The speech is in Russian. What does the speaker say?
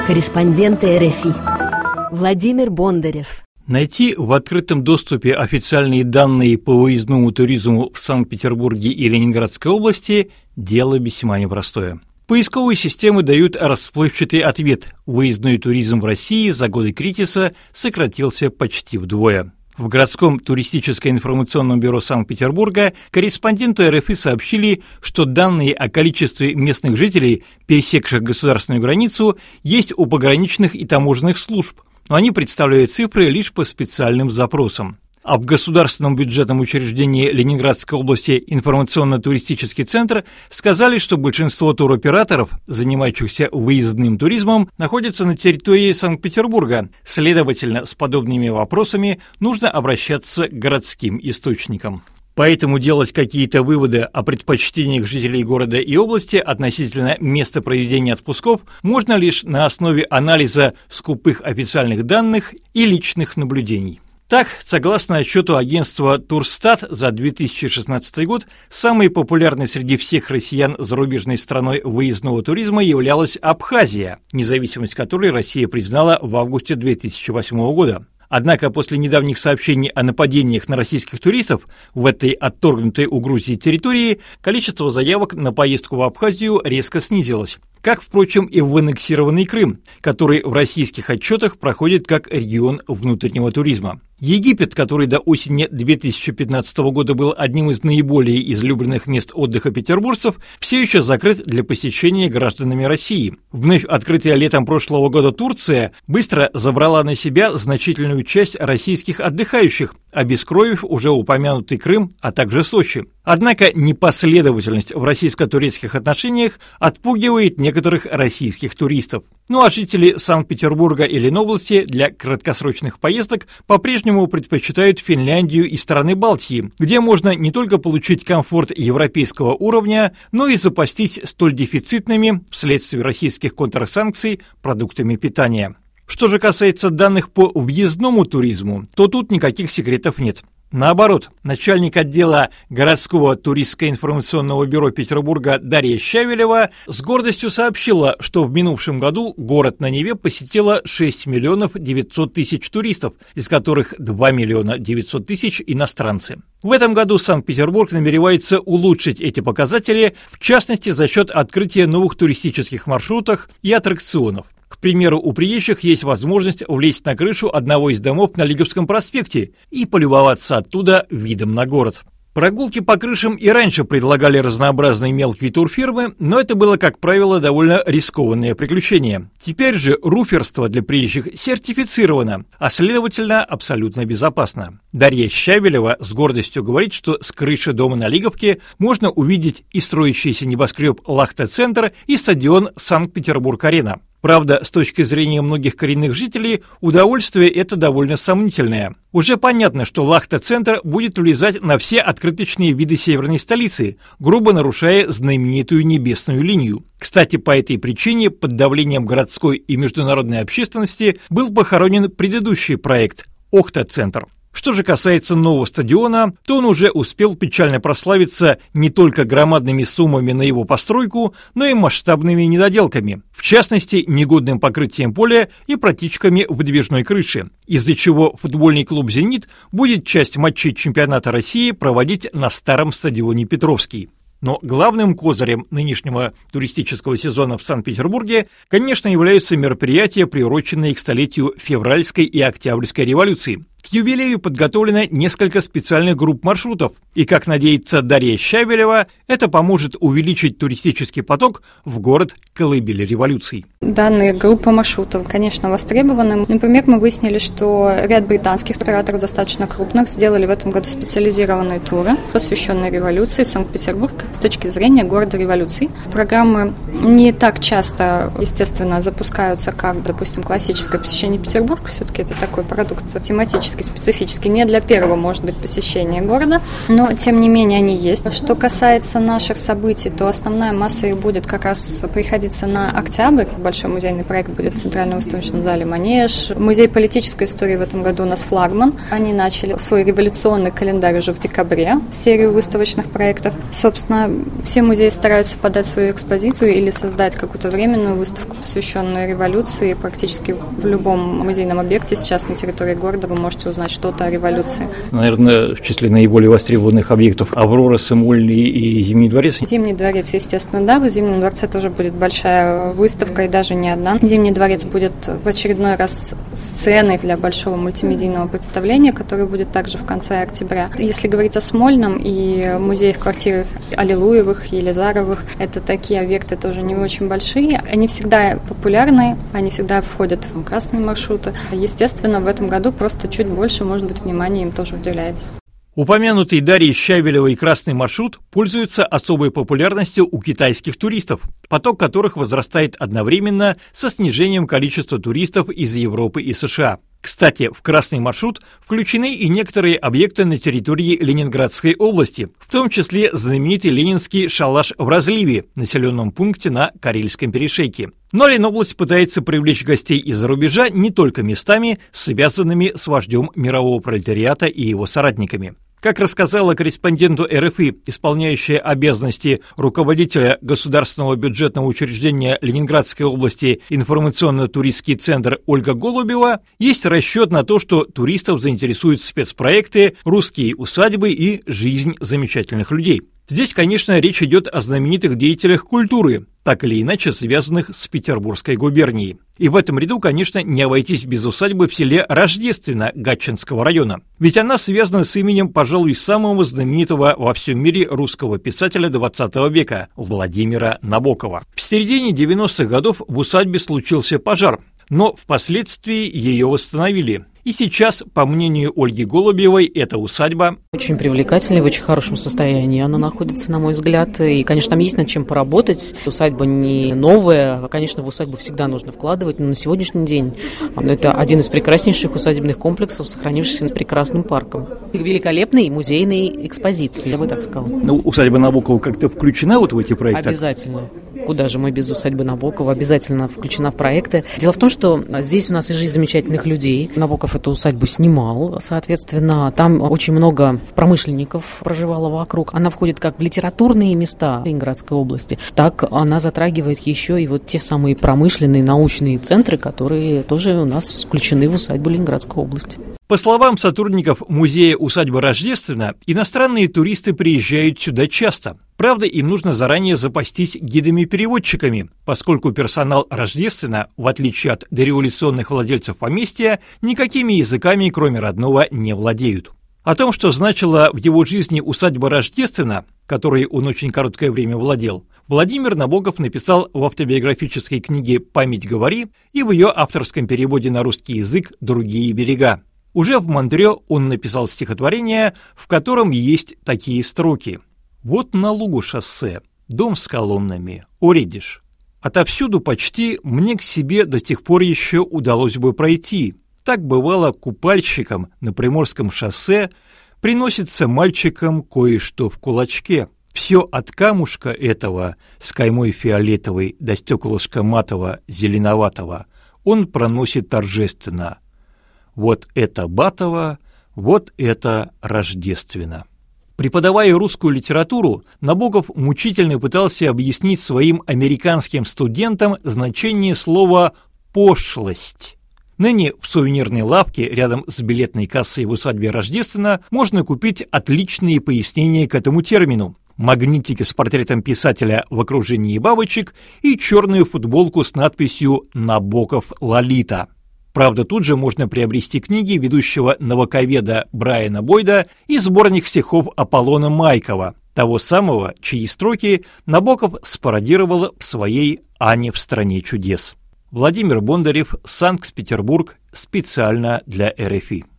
Корреспонденты РФИ. Владимир Бондарев. Найти в открытом доступе официальные данные по выездному туризму в Санкт-Петербурге и Ленинградской области – дело весьма непростое. Поисковые системы дают расплывчатый ответ – выездной туризм в России за годы кризиса сократился почти вдвое. В городском туристическо-информационном бюро Санкт-Петербурга корреспонденты РФИ сообщили, что данные о количестве местных жителей, пересекших государственную границу, есть у пограничных и таможенных служб, но они представляют цифры лишь по специальным запросам. А в государственном бюджетном учреждении Ленинградской области информационно-туристический центр сказали, что большинство туроператоров, занимающихся выездным туризмом, находятся на территории Санкт-Петербурга. Следовательно, с подобными вопросами нужно обращаться к городским источникам. Поэтому делать какие-то выводы о предпочтениях жителей города и области относительно места проведения отпусков можно лишь на основе анализа скупых официальных данных и личных наблюдений. Так, согласно отчету агентства «Турстат», за 2016 год самой популярной среди всех россиян зарубежной страной выездного туризма являлась Абхазия, независимость которой Россия признала в августе 2008 года. Однако после недавних сообщений о нападениях на российских туристов в этой отторгнутой у Грузии территории количество заявок на поездку в Абхазию резко снизилось. Как, впрочем, и в аннексированный Крым, который в российских отчетах проходит как регион внутреннего туризма. Египет, который до осени 2015 года был одним из наиболее излюбленных мест отдыха петербуржцев, все еще закрыт для посещения гражданами России. Вновь открытая летом прошлого года Турция быстро забрала на себя значительную часть российских отдыхающих, обескровив уже упомянутый Крым, а также Сочи. Однако непоследовательность в российско-турецких отношениях отпугивает некоторых российских туристов. Ну а жители Санкт-Петербурга и Ленобласти для краткосрочных поездок по-прежнему предпочитают Финляндию и страны Балтии, где можно не только получить комфорт европейского уровня, но и запастись столь дефицитными вследствие российских контрсанкций продуктами питания. Что же касается данных по въездному туризму, то тут никаких секретов нет. Наоборот, начальник отдела городского туристско-информационного бюро Петербурга Дарья Щавелева с гордостью сообщила, что в минувшем году город на Неве посетило 6 миллионов 900 тысяч туристов, из которых 2 миллиона 900 тысяч иностранцы. В этом году Санкт-Петербург намеревается улучшить эти показатели, в частности за счет открытия новых туристических маршрутов и аттракционов. К примеру, у приезжих есть возможность влезть на крышу одного из домов на Лиговском проспекте и полюбоваться оттуда видом на город. Прогулки по крышам и раньше предлагали разнообразные мелкие турфирмы, но это было, как правило, довольно рискованное приключение. Теперь же руферство для приезжих сертифицировано, а следовательно, абсолютно безопасно. Дарья Щавелева с гордостью говорит, что с крыши дома на Лиговке можно увидеть и строящийся небоскреб «Лахта-центр», и стадион «Санкт-Петербург-арена». Правда, с точки зрения многих коренных жителей, удовольствие это довольно сомнительное. Уже понятно, что Лахта-центр будет влезать на все открыточные виды северной столицы, грубо нарушая знаменитую небесную линию. Кстати, по этой причине под давлением городской и международной общественности был похоронен предыдущий проект «Охта-центр». Что же касается нового стадиона, то он уже успел печально прославиться не только громадными суммами на его постройку, но и масштабными недоделками. В частности, негодным покрытием поля и протечками выдвижной крыши, из-за чего футбольный клуб «Зенит» будет часть матчей чемпионата России проводить на старом стадионе «Петровский». Но главным козырем нынешнего туристического сезона в Санкт-Петербурге, конечно, являются мероприятия, приуроченные к столетию февральской и октябрьской революции. К юбилею подготовлено несколько специальных групп маршрутов, и, как надеется Дарья Щавелева, это поможет увеличить туристический поток в город колыбели революций. Данные группы маршрутов, конечно, востребованы. Например, мы выяснили, что ряд британских операторов достаточно крупных сделали в этом году специализированные туры, посвященные революции в Санкт-Петербург с точки зрения города революций. Программы не так часто, естественно, запускаются, как, допустим, классическое посещение Петербурга. Все-таки это такой продукт тематический туристически специфические, не для первого, может быть, посещения города, но, тем не менее, они есть. Что касается наших событий, то основная масса их будет как раз приходиться на октябрь. Большой музейный проект будет в Центральном выставочном зале «Манеж». Музей политической истории в этом году у нас флагман. Они начали свой революционный календарь уже в декабре, серию выставочных проектов. Собственно, все музеи стараются подать свою экспозицию или создать какую-то временную выставку, посвященную революции. Практически в любом музейном объекте сейчас на территории города вы можете узнать что-то о революции. Наверное, в числе наиболее востребованных объектов Аврора, Смольный и Зимний дворец. Зимний дворец, естественно, да. В Зимнем дворце тоже будет большая выставка, и даже не одна. Зимний дворец будет в очередной раз сценой для большого мультимедийного представления, которое будет также в конце октября. Если говорить о Смольном и музеях, квартирах Аллилуевых, Елизаровых, это такие объекты тоже не очень большие. Они всегда популярны, они всегда входят в красные маршруты. Естественно, в этом году просто чуть больше, может быть, внимания им тоже уделяется. Упомянутый Дарьей Щавелевой красный маршрут пользуется особой популярностью у китайских туристов, поток которых возрастает одновременно со снижением количества туристов из Европы и США. Кстати, в красный маршрут включены и некоторые объекты на территории Ленинградской области, в том числе знаменитый ленинский шалаш в Разливе, населенном пункте на Карельском перешейке. Но Ленобласть пытается привлечь гостей из-за рубежа не только местами, связанными с вождем мирового пролетариата и его соратниками. Как рассказала корреспонденту РФИ, исполняющая обязанности руководителя государственного бюджетного учреждения Ленинградской области информационно-туристский центр Ольга Голубева, есть расчет на то, что туристов заинтересуют спецпроекты, русские усадьбы и жизнь замечательных людей. Здесь, конечно, речь идет о знаменитых деятелях культуры, так или иначе связанных с Петербургской губернией. И в этом ряду, конечно, не обойтись без усадьбы в селе Рождественно Гатчинского района. Ведь она связана с именем, пожалуй, самого знаменитого во всем мире русского писателя XX века Владимира Набокова. В середине 90-х годов в усадьбе случился пожар, но впоследствии ее восстановили. И сейчас, по мнению Ольги Голубевой, эта усадьба очень привлекательная, в очень хорошем состоянии она находится, на мой взгляд. И, конечно, там есть над чем поработать. Усадьба не новая. Конечно, в усадьбу всегда нужно вкладывать. Но на сегодняшний день это один из прекраснейших усадебных комплексов, сохранившихся с прекрасным парком. Великолепной музейной экспозиции, я бы так сказала. Ну, усадьба Набокова как-то включена вот в эти проекты? Обязательно. Куда же мы без усадьбы Набокова? Обязательно включена в проекты. Дело в том, что здесь у нас и жизнь замечательных людей. Набоков эту усадьбу снимал, соответственно, там очень много промышленников проживало вокруг. Она входит как в литературные места Ленинградской области, так она затрагивает еще и вот те самые промышленные научные центры, которые тоже у нас включены в усадьбу Ленинградской области. По словам сотрудников музея усадьбы Рождественно, иностранные туристы приезжают сюда часто. Правда, им нужно заранее запастись гидами-переводчиками, поскольку персонал Рождественно, в отличие от дореволюционных владельцев поместья, никакими языками, кроме родного, не владеют. О том, что значила в его жизни усадьба Рождественно, которой он очень короткое время владел, Владимир Набоков написал в автобиографической книге «Память говори» и в ее авторском переводе на русский язык «Другие берега». Уже в Монтрё он написал стихотворение, в котором есть такие строки. «Вот на лугу шоссе, дом с колоннами, оредиш. Отовсюду почти мне к себе до тех пор еще удалось бы пройти. Так бывало купальщикам на Приморском шоссе, приносится мальчикам кое-что в кулачке. Все от камушка этого с каймой фиолетовой до стеклышка матового зеленоватого он проносит торжественно. Вот это Батово, вот это Рождественно». Преподавая русскую литературу, Набоков мучительно пытался объяснить своим американским студентам значение слова «пошлость». Ныне в сувенирной лавке рядом с билетной кассой в усадьбе Рождественно можно купить отличные пояснения к этому термину. Магнитики с портретом писателя в окружении бабочек и черную футболку с надписью «Набоков Лолита». Правда, тут же можно приобрести книги ведущего новаковеда Брайана Бойда и сборник стихов Аполлона Майкова, того самого, чьи строки Набоков спародировал в своей «Ане в стране чудес». Владимир Бондарев, Санкт-Петербург, специально для РФИ.